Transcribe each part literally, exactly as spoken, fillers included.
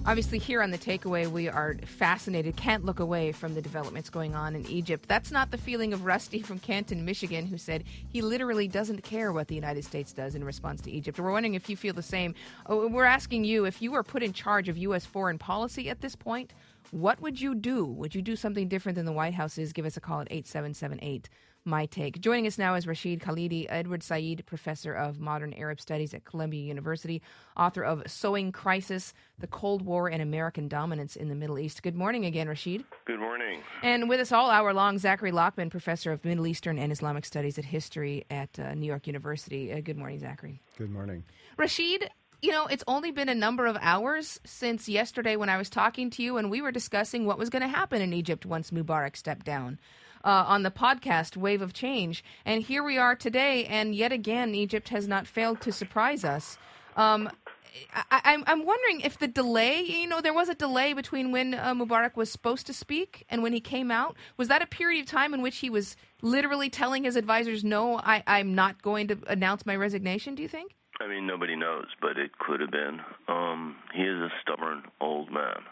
Obviously, here on The Takeaway, we are fascinated, can't look away from the developments going on in Egypt. That's not the feeling of Rusty from Canton, Michigan, who said he literally doesn't care what the United States does in response to Egypt. We're wondering if you feel the same. We're asking you, if you were put in charge of U S foreign policy at this point, what would you do? Would you do something different than the White House is? Give us a call at eight seven seven eight. My Take. Joining us now is Rashid Khalidi, Edward Said Professor of Modern Arab Studies at Columbia University, author of Sowing Crisis, The Cold War and American Dominance in the Middle East. Good morning again, Rashid. Good morning. And with us all hour long, Zachary Lockman, Professor of Middle Eastern and Islamic Studies at History at uh, New York University. Uh, good morning, Zachary. Good morning. Rashid, you know, it's only been a number of hours since yesterday when I was talking to you and we were discussing what was going to happen in Egypt once Mubarak stepped down. Uh, on the podcast, Wave of Change. And here we are today, and yet again, Egypt has not failed to surprise us. Um, I, I'm, I'm wondering if the delay, you know, there was a delay between when uh, Mubarak was supposed to speak and when he came out. Was that a period of time in which he was literally telling his advisors, no, I, I'm not going to announce my resignation, do you think? I mean, nobody knows, but it could have been. Um, he is a stubborn old man.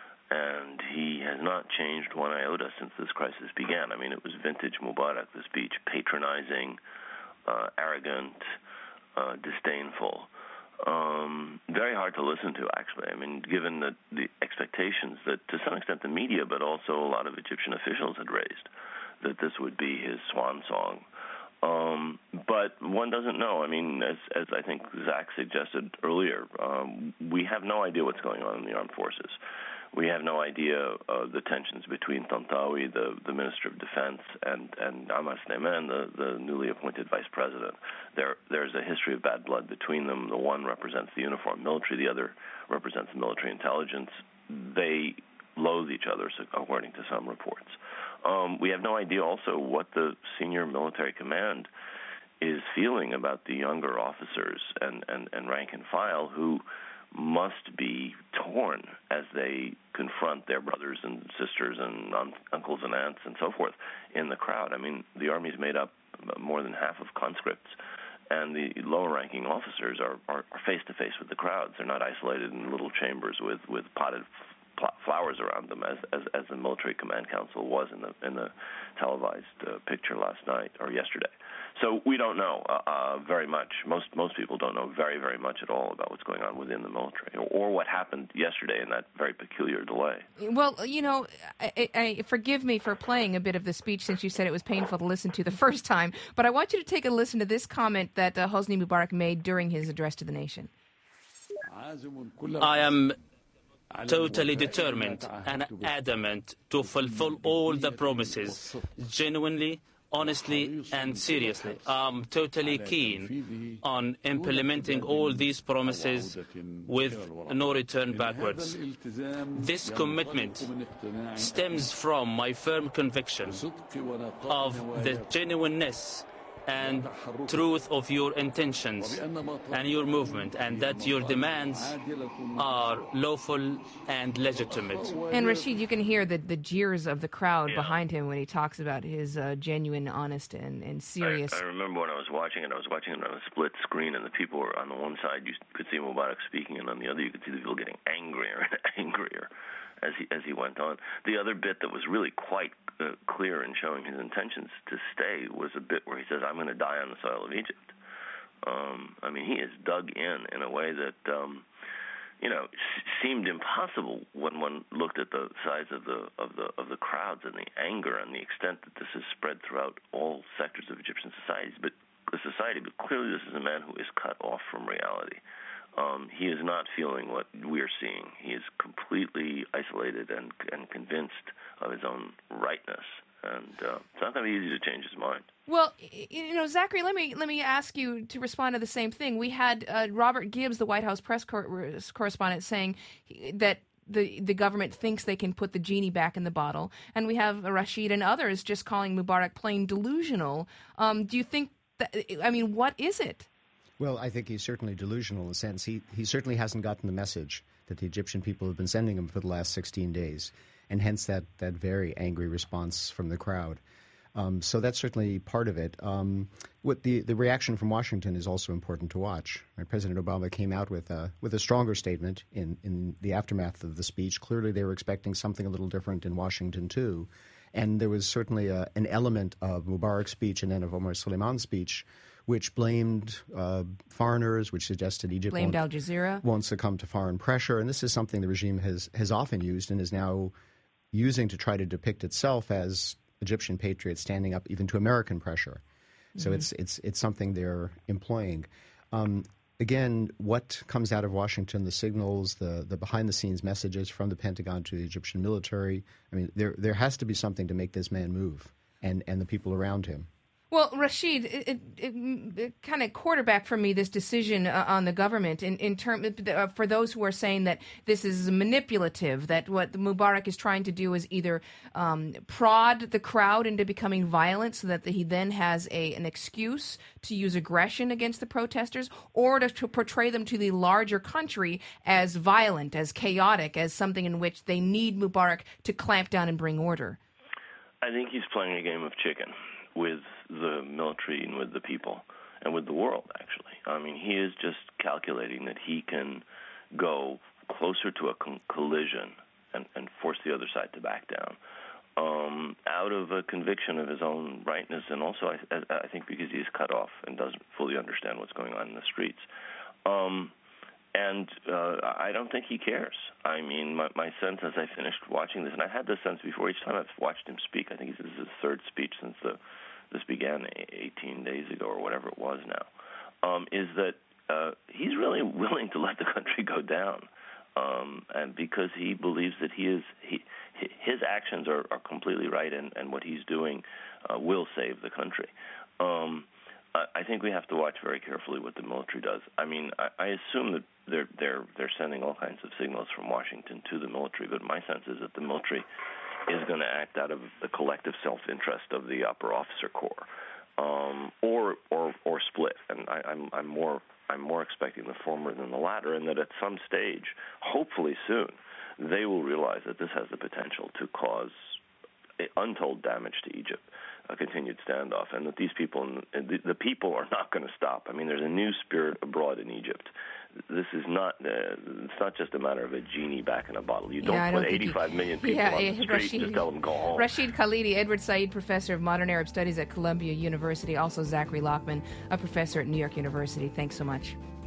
And he has not changed one iota since this crisis began. I mean, it was vintage Mubarak, the speech, patronizing, uh, arrogant, uh, disdainful. Um, very hard to listen to, actually. I mean, given the, the expectations that, to some extent, the media, but also a lot of Egyptian officials had raised, that this would be his swan song. Um, but one doesn't know. I mean, as, as I think Zach suggested earlier, um, we have no idea what's going on in the armed forces. We have no idea of the tensions between Tantawi, the, the Minister of Defense, and, and Ahmad Sleiman, the, the newly appointed Vice President. There, there's a history of bad blood between them. The one represents the uniformed military, the other represents the military intelligence. They loathe each other, according to some reports. Um, we have no idea also what the senior military command is feeling about the younger officers and, and, and rank and file who must be torn as they confront their brothers and sisters and un- uncles and aunts and so forth in the crowd. I mean, the army's made up more than half of conscripts, and the lower-ranking officers are, are, are face-to-face with the crowds. They're not isolated in little chambers with, with potted f- flowers around them, as, as as the military command council was in the in the televised uh, picture last night or yesterday. So we don't know uh, uh, very much. Most most people don't know very, very much at all about what's going on within the military or, or what happened yesterday in that very peculiar delay. Well, you know, I, I, forgive me for playing a bit of the speech since you said it was painful to listen to the first time, but I want you to take a listen to this comment that uh, Hosni Mubarak made during his address to the nation. I am totally determined and adamant to fulfill all the promises, genuinely, honestly and seriously. I'm totally keen on implementing all these promises with no return backwards. This commitment stems from my firm conviction of the genuineness and truth of your intentions and your movement, and that your demands are lawful and legitimate. And Rashid, you can hear the, the jeers of the crowd yeah. behind him when he talks about his uh, genuine, honest, and, and serious... I, I remember when I was watching it, I was watching it on a split screen, and the people were on the one side, you could see Mubarak speaking, and on the other you could see the people getting angrier and angrier as he as he went on. The other bit that was really quite uh, clear in showing his intentions to stay was a bit where he says, I'm going to die on the soil of Egypt. Um, I mean, he is dug in in a way that, um, you know, s- seemed impossible when one looked at the size of the of the of the crowds and the anger and the extent that this has spread throughout all sectors of Egyptian societies. But the society, but clearly this is a man who is cut off from reality. Um, he is not feeling what we're seeing. He is completely isolated and and convinced of his own rightness. And uh, it's not going to be easy to change his mind. Well, you know, Zachary, let me let me ask you to respond to the same thing. We had uh, Robert Gibbs, the White House press cor- correspondent, saying that the the government thinks they can put the genie back in the bottle, and we have Rashid and others just calling Mubarak plain delusional. Um, do you think that? I mean, what is it? Well, I think he's certainly delusional in a sense. He he certainly hasn't gotten the message that the Egyptian people have been sending him for the last sixteen days, and hence that, that very angry response from the crowd. Um, so that's certainly part of it. Um, what the, the reaction from Washington is also important to watch. Right? President Obama came out with a, with a stronger statement in, in the aftermath of the speech. Clearly they were expecting something a little different in Washington, too. And there was certainly a, an element of Mubarak's speech and then of Omar Suleiman's speech which blamed uh, foreigners, which suggested Egypt blamed won't, Al Jazeera. won't succumb to foreign pressure. And this is something the regime has, has often used and is now using to try to depict itself as Egyptian patriots standing up even to American pressure. So mm-hmm. it's it's it's something they're employing. Um, again, what comes out of Washington, the signals, the, the behind-the-scenes messages from the Pentagon to the Egyptian military, I mean, there there has to be something to make this man move and, and the people around him. Well, Rashid, it, it, it, it kind of quarterback for me this decision uh, on the government in, in term, uh, for those who are saying that this is manipulative, that what Mubarak is trying to do is either um, prod the crowd into becoming violent so that he then has a an excuse to use aggression against the protesters, or to, to portray them to the larger country as violent, as chaotic, as something in which they need Mubarak to clamp down and bring order. I think he's playing a game of chicken with the military and with the people and with the world, actually. I mean, he is just calculating that he can go closer to a con- collision and, and force the other side to back down um, out of a conviction of his own rightness, and also I, I think because he's cut off and doesn't fully understand what's going on in the streets. Um, and uh, I don't think he cares. I mean, my, my sense as I finished watching this, and I've had this sense before, each time I've watched him speak, I think this is his third speech since the this began eighteen days ago or whatever it was now, um, is that uh, he's really willing to let the country go down, um, and because he believes that he is he, his actions are, are completely right, and, and what he's doing uh, will save the country. Um, I think we have to watch very carefully what the military does. I mean, I, I assume that they're they're they're sending all kinds of signals from Washington to the military, but my sense is that the military is going to act out of the collective self-interest of the upper officer corps, um, or or or split. And I, I'm I'm more I'm more expecting the former than the latter, and that at some stage, hopefully soon, they will realize that this has the potential to cause untold damage to Egypt, a continued standoff, and that these people, the, the people are not going to stop. I mean, there's a new spirit abroad in Egypt. This is not, uh, it's not just a matter of a genie back in a bottle. You don't yeah, put don't eighty-five you, million people yeah, on yeah, the street Rashid, and just tell them go home. Rashid Khalidi, Edward Said Professor of Modern Arab Studies at Columbia University, also Zachary Lockman, a professor at New York University. Thanks so much.